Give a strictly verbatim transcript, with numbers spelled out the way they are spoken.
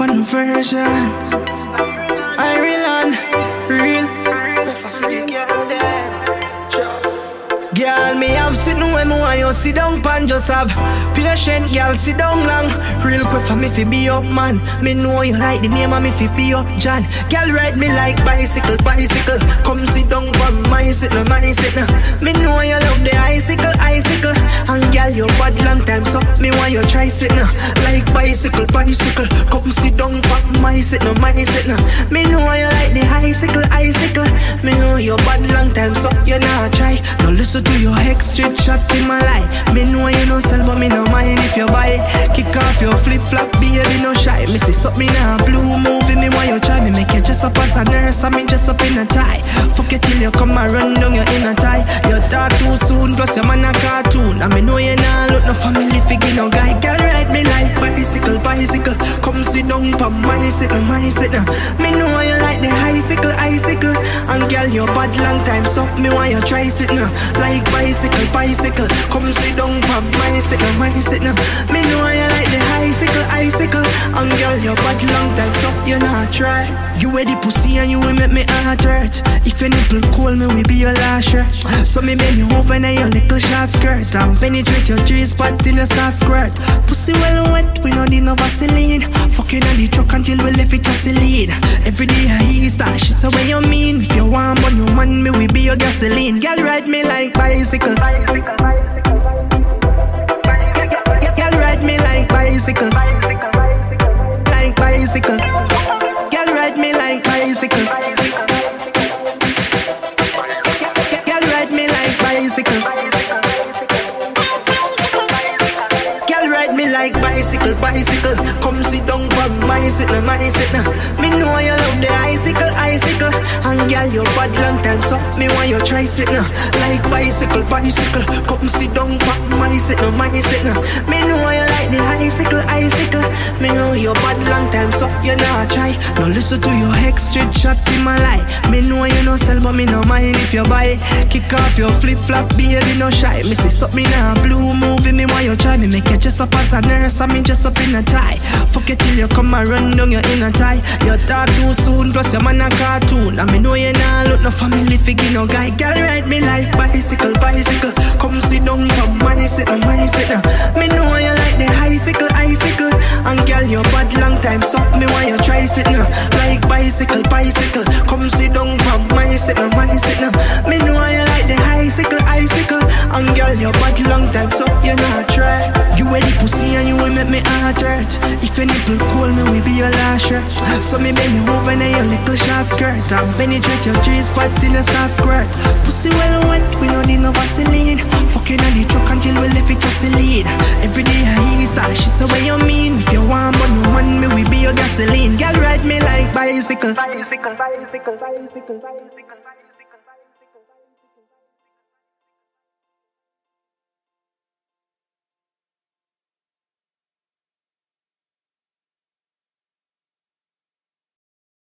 on the version. Ireland, real. Girl, me have sit no when me want you sit down pan. Just have patient, girl, sit down long. Real quick for me fi be up man. Me know you like the name of me fi be up John. Girl, ride me like bicycle, bicycle. Come sit down pan my sit no my sit no. Me know you love the icicle, icicle. And girl, you bad long time, so me want you try sit no. Like bicycle, bicycle. Come sit down pan my sit no my sit no. Me know you like the icicle, icicle. Me know you bad long time, so you not try. No listen to your ex straight shot in my life. Me know you no sell, but me no mind if you buy. Kick off your flip flop, baby, no shy. Me see something now blue movie, me want you try. Me make you dress up as a nurse, I me dress up in a tie. Fuck it till you come and run down your inner tie. You talk too soon, plus your man a cartoon. And me know you nah look no family figure, no guy. Girl, ride me like bicycle, bicycle. Come sit down for my sit, my sit now. Me know you like the icicle, icicle. And girl, you bad long time, so me want you try sit now. Like bicycle, bicycle. Come sit down for my sit, my sit now. Me know you like the icicle, icicle. And girl, you bad long time, so you not try. You wear the pussy and you will make me heart hurt. If your nipple cold, me will be your last shirt. So me bend you over in your little short skirt and penetrate your G-spot till you start squirt. Pussy well wet, we no need no Vaseline. Fucking on the truck until we left it just lead. Every day I hear that she say what you mean. If you want but you man, me will be your gasoline. Girl, ride me like bicycle. Bicycle, bicycle, bicycle. Girl, ride me like bicycle. Bicycle, bicycle. Like bicycle. Girl, ride me like bicycle. Girl, ride me like bicycle. Girl, ride me like bicycle, bicycle. Come sit down for my sit, no my sit now. Me know you love the icicle, icicle. And girl, you bad long time, so me want you try sit now. Like bicycle, bicycle. Come sit down for my sit, no my sit now. Me know you like the icicle, icicle. Me know you bad long time, so you not try. No listen to your ex straight shot in my life. Me know you no sell, but me no mind if you buy. Kick off your flip flop, baby, no shy. Me see something now blue movie, me want you try. Me make you dress up as a nurse, I me dress up in a tie. Fuck it till you come and run down your inner tie. You talk too soon, plus your man a cartoon. And me know you nah look no family figure, no guy. Girl, ride me like bicycle, bicycle. Come sit down for my sit, no my sit now. Me know you like the icicle, icicle. And girl, you bad long time, so me want you try sit now. Like bicycle, bicycle. Come sit down for my sit, no my sit now. Me know you like the icicle, icicle. And girl, you bad long time, so you not try. You wear the pussy and you will make me heart hurt. If your nipple cold, me will be your last shirt. So me bend you over in your little short skirt and penetrate your G-spot till you start squirt. Pussy well wet, we no need no Vaseline. Fucking on the truck until we left it just lead. Every day I hear that she say what you mean. If you want but no man, me will be your gasoline. Girl, ride me like bicycle. Bicycle, bicycle, bicycle, bicycle.